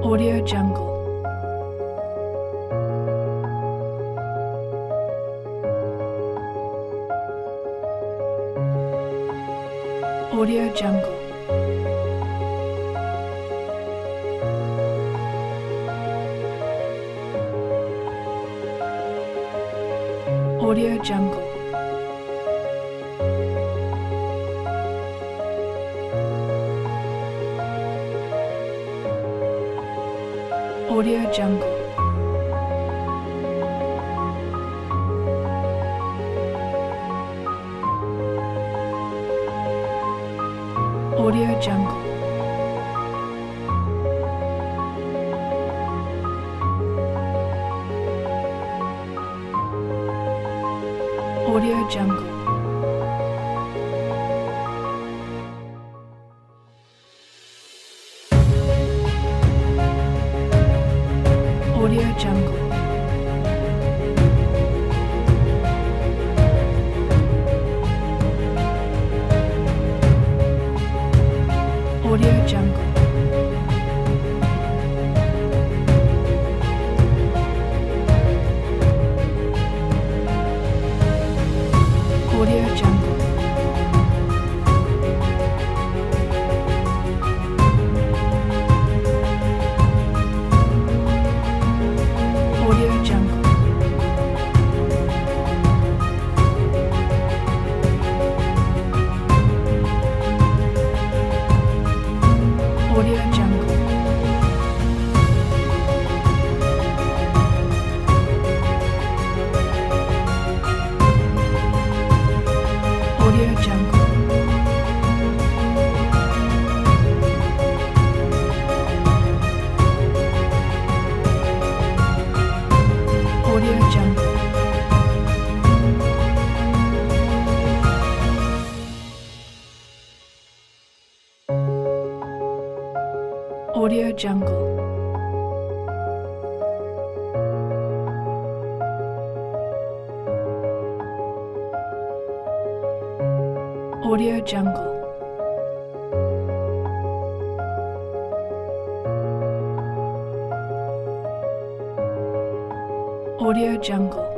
Audio Jungle. Audio Jungle. Audio Jungle. Audio Jungle. Audio Jungle. Audio Jungle. Audio Jungle. Audio Jungle. Audio Jungle. Audio Jungle. Audio Jungle. Audio Jungle. Audio Jungle. Audio Jungle. Audio Jungle. Audio Jungle.